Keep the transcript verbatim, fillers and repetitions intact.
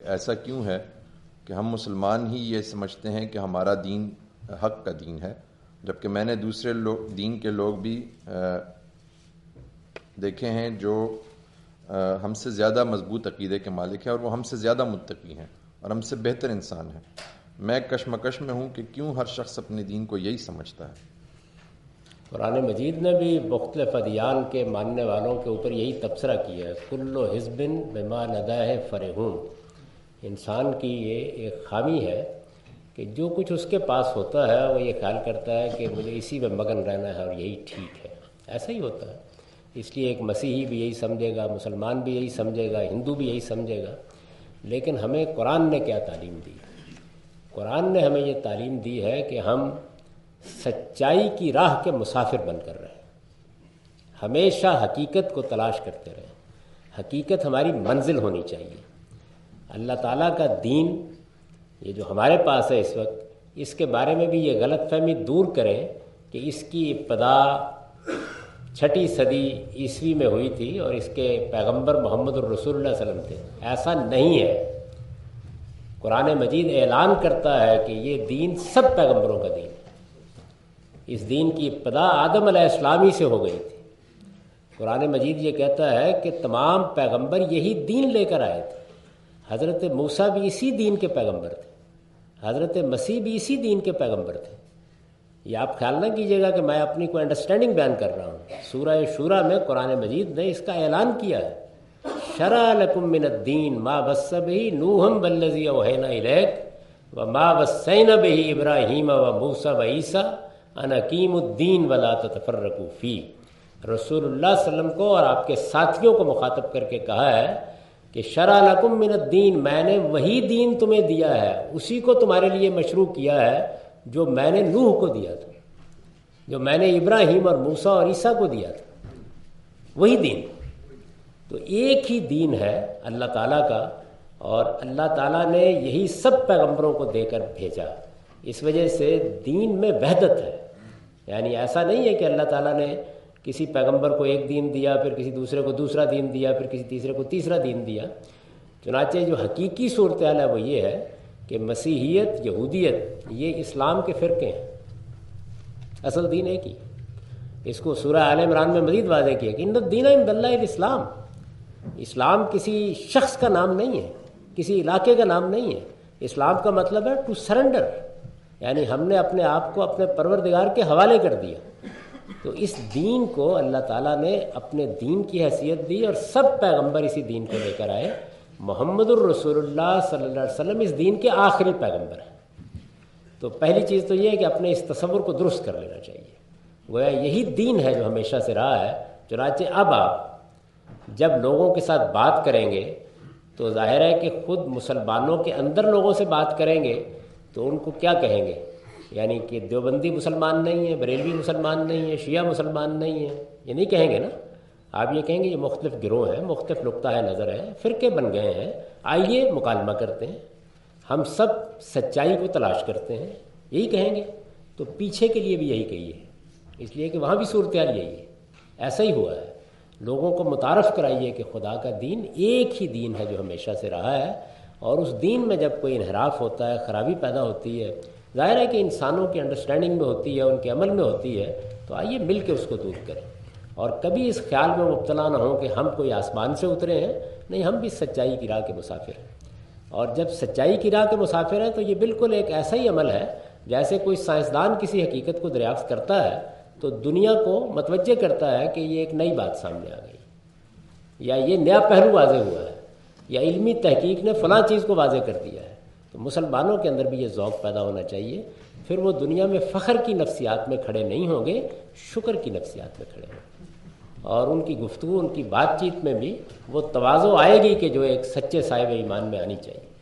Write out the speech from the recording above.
ایسا کیوں ہے کہ ہم مسلمان ہی یہ سمجھتے ہیں کہ ہمارا دین حق کا دین ہے، جبکہ میں نے دوسرے لوگ دین کے لوگ بھی دیکھے ہیں جو ہم سے زیادہ مضبوط عقیدے کے مالک ہیں، اور وہ ہم سے زیادہ متقی ہیں اور ہم سے بہتر انسان ہیں۔ میں کشمکش میں ہوں کہ کیوں ہر شخص اپنے دین کو یہی سمجھتا ہے۔ قرآن مجید نے بھی مختلف ادیان کے ماننے والوں کے اوپر یہی تبصرہ کیا ہے، کل حزب بما لدیہ فرحون۔ انسان کی یہ ایک خامی ہے کہ جو کچھ اس کے پاس ہوتا ہے وہ یہ خیال کرتا ہے کہ مجھے اسی میں مگن رہنا ہے اور یہی ٹھیک ہے۔ ایسا ہی ہوتا ہے، اس لیے ایک مسیحی بھی یہی سمجھے گا، مسلمان بھی یہی سمجھے گا، ہندو بھی یہی سمجھے گا۔ لیکن ہمیں قرآن نے کیا تعلیم دی؟ قرآن نے ہمیں یہ تعلیم دی ہے کہ ہم سچائی کی راہ کے مسافر بن کر رہے ہیں، ہمیشہ حقیقت کو تلاش کرتے رہیں، حقیقت ہماری منزل ہونی چاہیے۔ اللہ تعالیٰ کا دین یہ جو ہمارے پاس ہے اس وقت، اس کے بارے میں بھی یہ غلط فہمی دور کریں کہ اس کی ابتدا چھٹی صدی عیسوی میں ہوئی تھی اور اس کے پیغمبر محمد الرسول اللہ صلی اللہ علیہ وسلم تھے۔ ایسا نہیں ہے۔ قرآن مجید اعلان کرتا ہے کہ یہ دین سب پیغمبروں کا دین ہے۔ اس دین کی ابتدا آدم علیہ السلام ہی سے ہو گئی تھی۔ قرآن مجید یہ کہتا ہے کہ تمام پیغمبر یہی دین لے کر آئے تھے۔ حضرت موسیٰ بھی اسی دین کے پیغمبر تھے، حضرت مسیح بھی اسی دین کے پیغمبر تھے۔ یہ آپ خیال نہ کیجیے گا کہ میں اپنی کوئی انڈرسٹینڈنگ بیان کر رہا ہوں۔ سورہ شورى میں قرآن مجید نے اس کا اعلان کیا ہے، شرع لکم من الدین ما وصى به نوحا والذی اوحینا الیک وما وصینا به ابراہیم وموسیٰ وعیسیٰ ان اقیموا الدین ولا تتفرقوا فیہ۔ رسول اللہ صلی اللہ علیہ وسلم کو اور آپ کے ساتھیوں کو مخاطب کر کے کہا ہے کہ شرع لکم من الدین، میں نے وہی دین تمہیں دیا ہے، اسی کو تمہارے لیے مشروع کیا ہے جو میں نے نوح کو دیا تھا، جو میں نے ابراہیم اور موسیٰ اور عیسیٰ کو دیا تھا، وہی دین۔ تو ایک ہی دین ہے اللہ تعالیٰ کا، اور اللہ تعالیٰ نے یہی سب پیغمبروں کو دے کر بھیجا۔ اس وجہ سے دین میں وحدت ہے، یعنی ایسا نہیں ہے کہ اللہ تعالیٰ نے کسی پیغمبر کو ایک دین دیا، پھر کسی دوسرے کو دوسرا دین دیا، پھر کسی تیسرے کو تیسرا دین دیا۔ چنانچہ جو حقیقی صورتحال ہے وہ یہ ہے کہ مسیحیت، یہودیت یہ اسلام کے فرقے ہیں، اصل دین ایک ہی۔ اس کو سورہ آل عمران میں مزید واضح کیا کہ ان الدین عند اللہ الاسلام۔ اسلام کسی شخص کا نام نہیں ہے، کسی علاقے کا نام نہیں ہے۔ اسلام کا مطلب ہے ٹو سرنڈر، یعنی ہم نے اپنے آپ کو اپنے پروردگار کے حوالے کر دیا۔ تو اس دین کو اللہ تعالیٰ نے اپنے دین کی حیثیت دی، اور سب پیغمبر اسی دین کو لے کر آئے۔ محمد الرسول اللہ صلی اللہ علیہ وسلم اس دین کے آخری پیغمبر ہیں۔ تو پہلی چیز تو یہ ہے کہ اپنے اس تصور کو درست کر لینا چاہیے، گویا یہی دین ہے جو ہمیشہ سے رہا ہے۔ چنانچہ اب آپ جب لوگوں کے ساتھ بات کریں گے تو ظاہر ہے کہ خود مسلمانوں کے اندر لوگوں سے بات کریں گے تو ان کو کیا کہیں گے؟ یعنی کہ دیوبندی مسلمان نہیں ہے، بریلوی مسلمان نہیں ہے، شیعہ مسلمان نہیں ہے، یہ نہیں کہیں گے نا۔ آپ یہ کہیں گے یہ مختلف گروہ ہیں، مختلف نقطہ نظر ہیں، فرقے بن گئے ہیں، آئیے مکالمہ کرتے ہیں، ہم سب سچائی کو تلاش کرتے ہیں، یہی کہیں گے۔ تو پیچھے کے لیے بھی یہی کہیے، اس لیے کہ وہاں بھی صورتحال یہی ہے، ایسا ہی ہوا ہے۔ لوگوں کو متعارف کرائیے کہ خدا کا دین ایک ہی دین ہے جو ہمیشہ سے رہا ہے، اور اس دین میں جب کوئی انحراف ہوتا ہے، خرابی پیدا ہوتی ہے، ظاہر ہے کہ انسانوں کی انڈرسٹینڈنگ میں ہوتی ہے، ان کے عمل میں ہوتی ہے، تو آئیے مل کے اس کو دور کریں، اور کبھی اس خیال میں مبتلا نہ ہوں کہ ہم کوئی آسمان سے اترے ہیں، نہیں، ہم بھی سچائی کی راہ کے مسافر ہیں۔ اور جب سچائی کی راہ کے مسافر ہیں تو یہ بالکل ایک ایسا ہی عمل ہے جیسے کوئی سائنسدان کسی حقیقت کو دریافت کرتا ہے تو دنیا کو متوجہ کرتا ہے کہ یہ ایک نئی بات سامنے آ گئی، یا یہ نیا پہلو واضح ہوا ہے، یا علمی تحقیق نے فلاں چیز کو واضح کر دیا ہے۔ تو مسلمانوں کے اندر بھی یہ ذوق پیدا ہونا چاہیے، پھر وہ دنیا میں فخر کی نفسیات میں کھڑے نہیں ہوں گے، شکر کی نفسیات میں کھڑے ہوں گے، اور ان کی گفتگو، ان کی بات چیت میں بھی وہ تواضع آئے گی کہ جو ایک سچے صاحب ایمان میں آنی چاہیے۔